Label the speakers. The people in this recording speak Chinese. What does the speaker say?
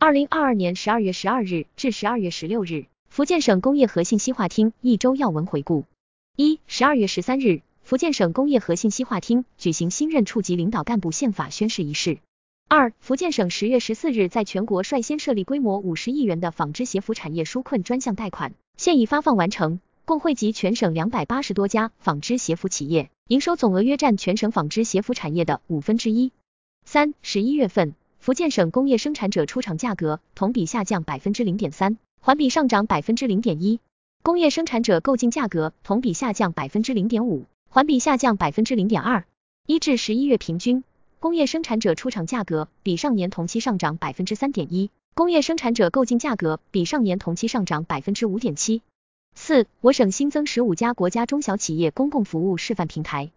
Speaker 1: 2022年12月12日至12月16日，福建省工业和信息化厅一周要闻回顾。12月13日，福建省工业和信息化厅举行新任处级领导干部宪法宣誓仪式。福建省10月14日在全国率先设立规模50亿元的纺织鞋服产业纾困专项贷款，现已发放完成，共惠及全省280多家纺织鞋服企业，营收总额约占全省纺织鞋服产业的1/5。11月份，福建省工业生产者出厂价格同比下降 0.3%， 环比上涨 0.1%。工业生产者购进价格同比下降 0.5%， 环比下降 0.2%。1至11月平均，工业生产者出厂价格比上年同期上涨 3.1%， 工业生产者购进价格比上年同期上涨 5.7%。我省新增15家国家中小企业公共服务示范平台，